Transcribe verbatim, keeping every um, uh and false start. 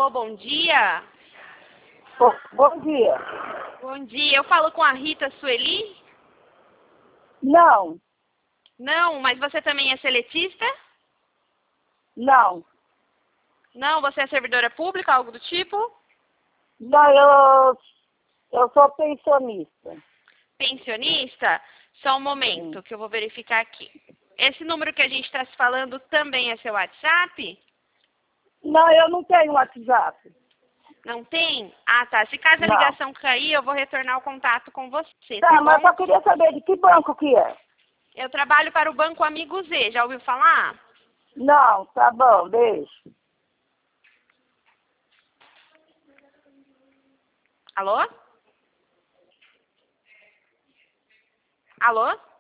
Alô, bom dia. Bom, bom dia. Bom dia. Eu falo com a Rita Sueli? Não, Não, mas você também é seletista? não. Não, você é servidora pública, algo do tipo? Não, eu, eu sou pensionista. Pensionista? Só um momento, Hum. que eu vou verificar aqui. Esse número que a gente está se falando também é seu WhatsApp? Não, eu não tenho WhatsApp. Não tem? Ah, tá. Se caso a Não. ligação cair, eu vou retornar o contato com você, Tá, tá mas bom? eu só queria saber de que banco que é. Eu trabalho para o Banco Amigo Z, já ouviu falar? Não, tá bom, beijo. Alô? Alô?